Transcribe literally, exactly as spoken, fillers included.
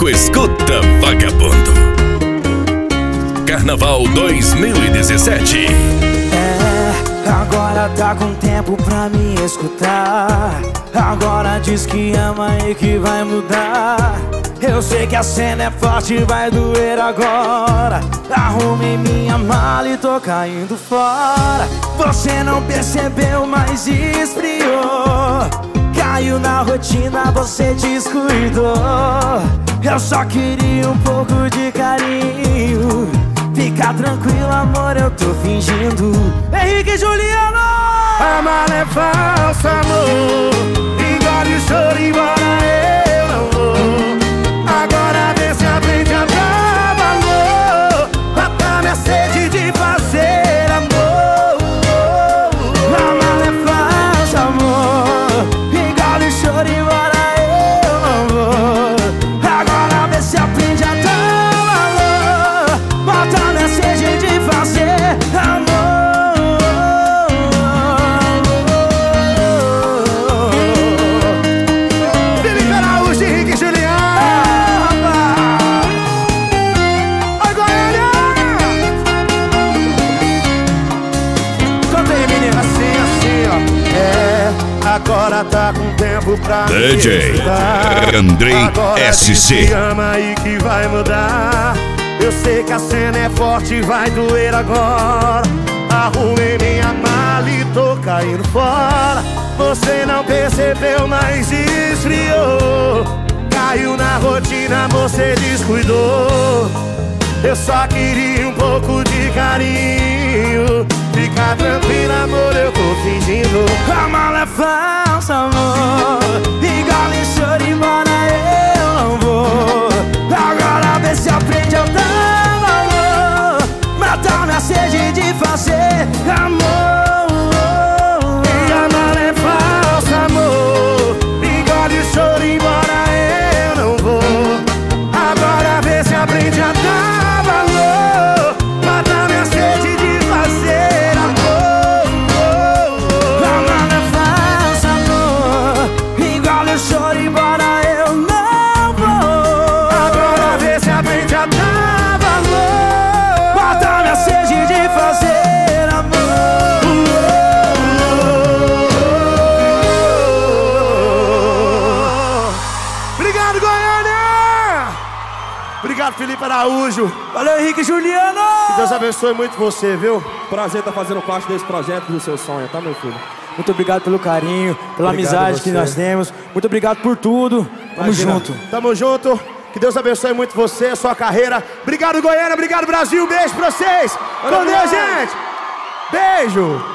Chico escuta Vagabundo. Carnaval dois mil e dezessete. É, agora tá com tempo pra me escutar. Agora diz que ama e que vai mudar. Eu sei que a cena é forte, vai doer agora. Arrumei minha mala e tô caindo fora. Você não percebeu, mas esfriou. Caiu na rotina, você descuidou. Eu só queria um pouco de carinho. Fica tranquilo, amor, eu tô fingindo. Henrique e Juliano! A mala é falsa, amor. Engole o choro, embora eu não vou. Agora vê se aprende a dar valor. Mata minha sede de fazer amor. A mala é falsa, amor. Engole o choro, embora eu não vou. Agora vê se aprende a dar valor. Mata minha sede de fazer amor. Felipe Araújo, Henrique e Juliano. Oi, Goiânia! Canta aí, menina, assim, assim, ó. É, agora tá com tempo pra D J me escutar. Andrei Agora S C. diz que ama e que vai mudar. Eu sei que a cena é forte, vai doer agora. Arrumei minha mala e tô caindo fora. Você não percebeu, mas esfriou. Caiu na rotina, você descuidou. Eu só queria um pouco de carinho. Fica tranquilo, amor, eu tô fingindo. A mala é falsa, amor. Engole o choro, embora eu não vou. Agora vê se aprende a dar valor. Matar minha sede de fazer amor. E a mala é falsa, amor. Engole o choro, embora eu não vou. Agora vê se aprende a dar valor. Matar minha sede de fazer amor. A mala é falsa, amor. Engole o choro, embora eu não vou. Agora vê se aprende a dar valor. Matar minha sede de fazer amor. Obrigado, Goiânia! Obrigado, Felipe Araújo. Valeu, Henrique e Juliano! Que Deus abençoe muito você, viu? Prazer estar fazendo parte desse projeto do seu sonho, tá, meu filho? Muito obrigado pelo carinho, pela Obrigado amizade a que você. nós temos. Muito obrigado por tudo. Tamo Imagina. junto. Tamo junto. Que Deus abençoe muito você, a sua carreira. Obrigado, Goiânia. Obrigado, Brasil. Beijo pra vocês. Com Deus, gente. Beijo.